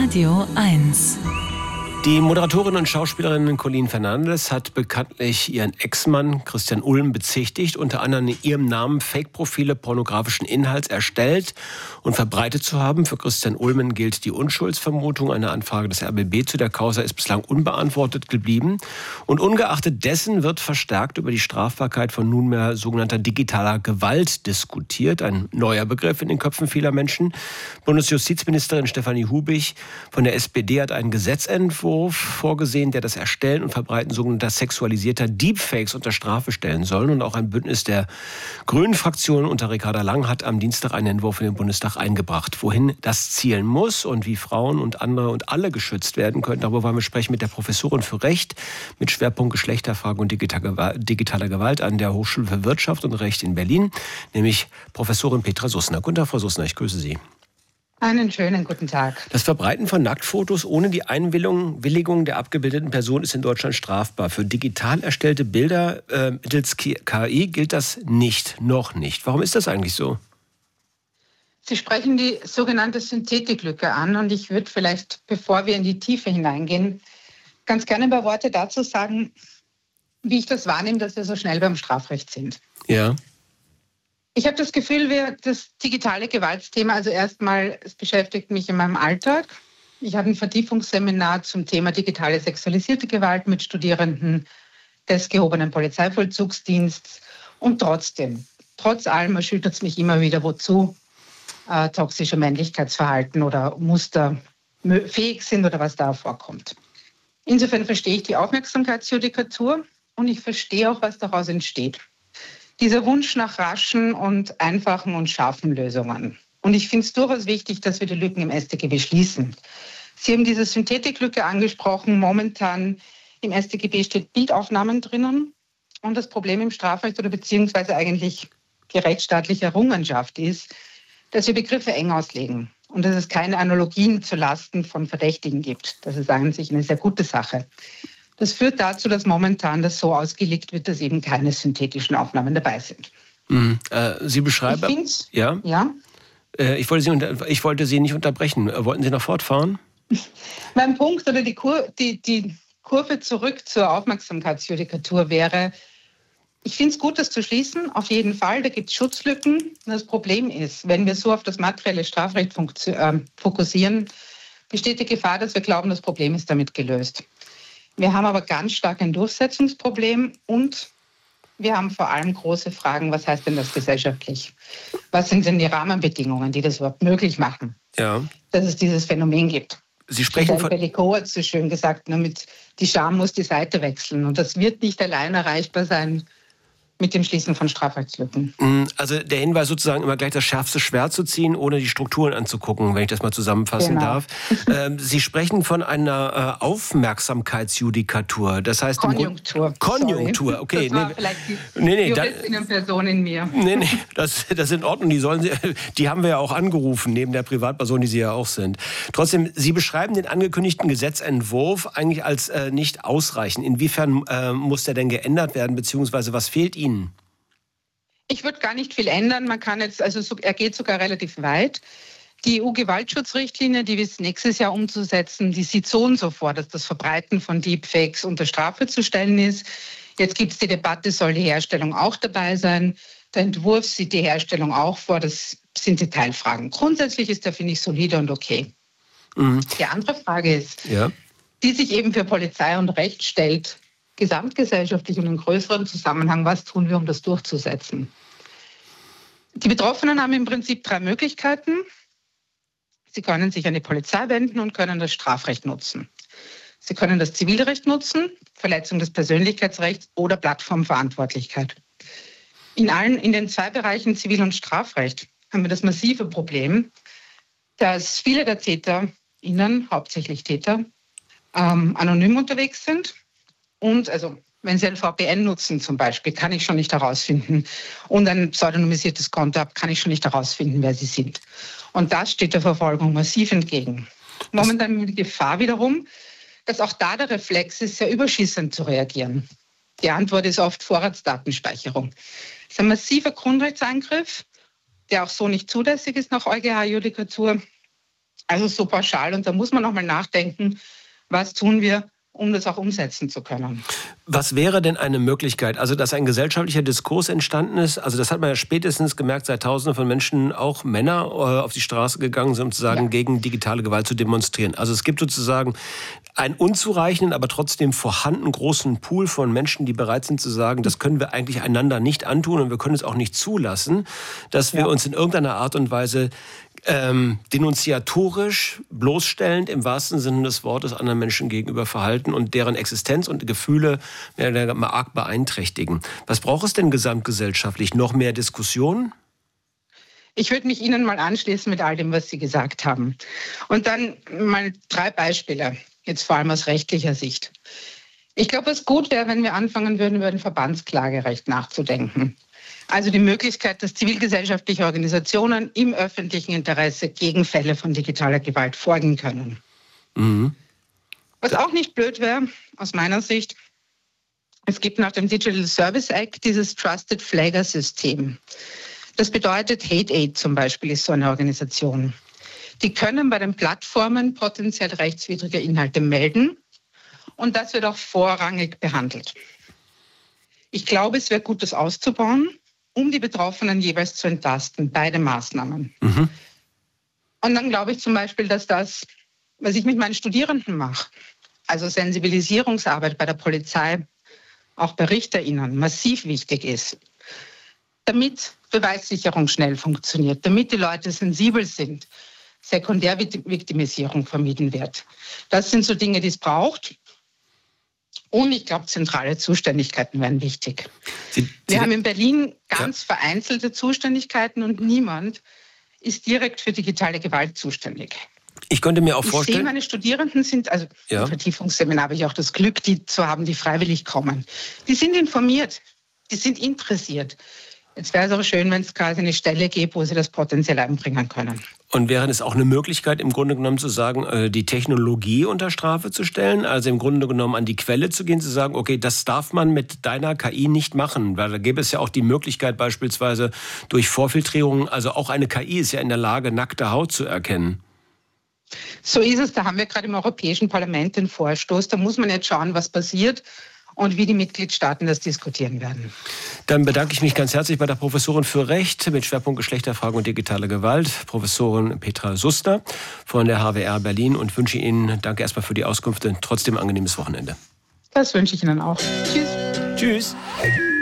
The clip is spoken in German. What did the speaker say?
Radio 1. Die Moderatorin und Schauspielerin Colleen Fernandes hat bekanntlich ihren Ex-Mann Christian Ulm bezichtigt, unter anderem in ihrem Namen Fake-Profile pornografischen Inhalts erstellt und verbreitet zu haben. Für Christian Ulmen gilt die Unschuldsvermutung. Eine Anfrage des RBB zu der Causa ist bislang unbeantwortet geblieben. Und ungeachtet dessen wird verstärkt über die Strafbarkeit von nunmehr sogenannter digitaler Gewalt diskutiert. Ein neuer Begriff in den Köpfen vieler Menschen. Bundesjustizministerin Stefanie Hubich von der SPD hat einen Gesetzentwurf vorgesehen, der das Erstellen und Verbreiten sogenannter sexualisierter Deepfakes unter Strafe stellen soll. Und auch ein Bündnis der Grünen-Fraktion unter Ricarda Lang hat am Dienstag einen Entwurf in den Bundestag eingebracht. Wohin das zielen muss und wie Frauen und andere und alle geschützt werden können, darüber wollen wir sprechen mit der Professorin für Recht mit Schwerpunkt Geschlechterfragen und digitaler Gewalt an der Hochschule für Wirtschaft und Recht in Berlin, nämlich Professorin Petra Sussner. Guten Tag, Frau Sussner, ich grüße Sie. Einen schönen guten Tag. Das Verbreiten von Nacktfotos ohne die Einwilligung der abgebildeten Person ist in Deutschland strafbar. Für digital erstellte Bilder mittels KI gilt das nicht, noch nicht. Warum ist das eigentlich so? Sie sprechen die sogenannte Synthetiklücke an und ich würde vielleicht, bevor wir in die Tiefe hineingehen, ganz gerne ein paar Worte dazu sagen, wie ich das wahrnehme, dass wir so schnell beim Strafrecht sind. Ja. Ich habe das Gefühl, das digitale Gewaltsthema, also erstmal, es beschäftigt mich in meinem Alltag. Ich hatte ein Vertiefungsseminar zum Thema digitale sexualisierte Gewalt mit Studierenden des gehobenen Polizeivollzugsdienstes. Und trotz allem erschüttert es mich immer wieder, wozu toxische Männlichkeitsverhalten oder Muster fähig sind oder was da vorkommt. Insofern verstehe ich die Aufmerksamkeitsjudikatur und ich verstehe auch, was daraus entsteht. Dieser Wunsch nach raschen und einfachen und scharfen Lösungen. Und ich finde es durchaus wichtig, dass wir die Lücken im StGB schließen. Sie haben diese Synthetiklücke angesprochen. Momentan im StGB steht Bildaufnahmen drinnen. Und das Problem im Strafrecht oder beziehungsweise eigentlich die rechtsstaatliche Errungenschaft ist, dass wir Begriffe eng auslegen und dass es keine Analogien zulasten von Verdächtigen gibt. Das ist an sich eine sehr gute Sache. Das führt dazu, dass momentan das so ausgelegt wird, dass eben keine synthetischen Aufnahmen dabei sind. Sie beschreiben... Ja? Ich wollte Sie nicht unterbrechen. Wollten Sie noch fortfahren? Mein Punkt oder die Kurve zurück zur Aufmerksamkeitsjudikatur wäre, ich finde es gut, das zu schließen, auf jeden Fall. Da gibt es Schutzlücken. Das Problem ist, wenn wir so auf das materielle Strafrecht fokussieren, besteht die Gefahr, dass wir glauben, das Problem ist damit gelöst. Wir haben aber ganz stark ein Durchsetzungsproblem und wir haben vor allem große Fragen, was heißt denn das gesellschaftlich? Was sind denn die Rahmenbedingungen, die das überhaupt möglich machen, dass es dieses Phänomen gibt? Sie sprechen von... Bellico hat so schön gesagt, die Scham muss die Seite wechseln und das wird nicht allein erreichbar sein mit dem Schließen von Strafrechtslücken. Also der Hinweis sozusagen immer gleich das schärfste Schwert zu ziehen, ohne die Strukturen anzugucken, wenn ich das mal zusammenfassen darf. Sie sprechen von einer Aufmerksamkeitsjudikatur. Das heißt Konjunktur, okay. Das war vielleicht die Juristinnenperson in mir. Nee, das ist in Ordnung. Die haben wir ja auch angerufen, neben der Privatperson, die Sie ja auch sind. Trotzdem, Sie beschreiben den angekündigten Gesetzentwurf eigentlich als nicht ausreichend. Inwiefern muss der denn geändert werden, beziehungsweise was fehlt Ihnen? Ich würde gar nicht viel ändern. Er geht sogar relativ weit. Die EU-Gewaltschutzrichtlinie, die bis nächstes Jahr umzusetzen, die sieht so und so vor, dass das Verbreiten von Deepfakes unter Strafe zu stellen ist. Jetzt gibt es die Debatte, soll die Herstellung auch dabei sein? Der Entwurf sieht die Herstellung auch vor. Das sind Detailfragen. Grundsätzlich ist der, finde ich, solide und okay. Die andere Frage ist, die sich eben für Polizei und Recht stellt, gesamtgesellschaftlich und im größeren Zusammenhang, was tun wir, um das durchzusetzen? Die Betroffenen haben im Prinzip 3 Möglichkeiten. Sie können sich an die Polizei wenden und können das Strafrecht nutzen. Sie können das Zivilrecht nutzen, Verletzung des Persönlichkeitsrechts oder Plattformverantwortlichkeit. In den 2 Bereichen Zivil- und Strafrecht haben wir das massive Problem, dass viele der TäterInnen, hauptsächlich Täter, anonym unterwegs sind. Und wenn Sie ein VPN nutzen zum Beispiel, kann ich schon nicht herausfinden. Und ein pseudonymisiertes Konto habe, kann ich schon nicht herausfinden, wer Sie sind. Und das steht der Verfolgung massiv entgegen. Momentan die Gefahr wiederum, dass auch da der Reflex ist, sehr überschießend zu reagieren. Die Antwort ist oft Vorratsdatenspeicherung. Das ist ein massiver Grundrechtseingriff, der auch so nicht zulässig ist nach EuGH-Judikatur. Also so pauschal. Und da muss man noch mal nachdenken, was tun wir, um das auch umsetzen zu können. Was wäre denn eine Möglichkeit? Also, dass ein gesellschaftlicher Diskurs entstanden ist, also das hat man ja spätestens gemerkt, seit Tausenden von Menschen, auch Männer, auf die Straße gegangen sind, um zu sagen, gegen digitale Gewalt zu demonstrieren. Also es gibt sozusagen einen unzureichenden, aber trotzdem vorhandenen großen Pool von Menschen, die bereit sind zu sagen, das können wir eigentlich einander nicht antun und wir können es auch nicht zulassen, dass wir uns in irgendeiner Art und Weise denunziatorisch, bloßstellend im wahrsten Sinne des Wortes anderen Menschen gegenüber verhalten und deren Existenz und Gefühle arg beeinträchtigen. Was braucht es denn gesamtgesellschaftlich? Noch mehr Diskussion? Ich würde mich Ihnen mal anschließen mit all dem, was Sie gesagt haben. Und dann mal 3 Beispiele, jetzt vor allem aus rechtlicher Sicht. Ich glaube, es gut wäre, wenn wir anfangen würden, über ein Verbandsklagerecht nachzudenken. Also die Möglichkeit, dass zivilgesellschaftliche Organisationen im öffentlichen Interesse gegen Fälle von digitaler Gewalt vorgehen können. Mhm. Was auch nicht blöd wäre, aus meiner Sicht, es gibt nach dem Digital Service Act dieses Trusted Flagger System. Das bedeutet, Hate Aid zum Beispiel ist so eine Organisation. Die können bei den Plattformen potenziell rechtswidrige Inhalte melden und das wird auch vorrangig behandelt. Ich glaube, es wäre gut, das auszubauen, um die Betroffenen jeweils zu entlasten, beide Maßnahmen. Mhm. Und dann glaube ich zum Beispiel, dass das, was ich mit meinen Studierenden mache, also Sensibilisierungsarbeit bei der Polizei, auch bei RichterInnen, massiv wichtig ist, damit Beweissicherung schnell funktioniert, damit die Leute sensibel sind, Sekundärviktimisierung vermieden wird. Das sind so Dinge, die es braucht. Und ich glaube, zentrale Zuständigkeiten wären wichtig. Wir haben in Berlin ganz vereinzelte Zuständigkeiten und niemand ist direkt für digitale Gewalt zuständig. Ich könnte mir auch vorstellen... Ich sehe, meine Studierenden sind, also im Vertiefungsseminar habe ich auch das Glück, die zu haben, die freiwillig kommen. Die sind informiert, die sind interessiert. Jetzt wäre es aber schön, wenn es quasi eine Stelle gäbe, wo sie das potenziell einbringen können. Und wäre es auch eine Möglichkeit, im Grunde genommen zu sagen, die Technologie unter Strafe zu stellen? Also im Grunde genommen an die Quelle zu gehen, zu sagen, okay, das darf man mit deiner KI nicht machen. Weil da gäbe es ja auch die Möglichkeit beispielsweise durch Vorfiltrierung, also auch eine KI ist ja in der Lage, nackte Haut zu erkennen. So ist es. Da haben wir gerade im Europäischen Parlament den Vorstoß. Da muss man jetzt schauen, was passiert und wie die Mitgliedstaaten das diskutieren werden. Dann bedanke ich mich ganz herzlich bei der Professorin für Recht mit Schwerpunkt Geschlechterfragen und digitale Gewalt, Professorin Petra Suster von der HWR Berlin, und wünsche Ihnen, danke erstmal für die Auskünfte, trotzdem ein angenehmes Wochenende. Das wünsche ich Ihnen auch. Tschüss. Tschüss.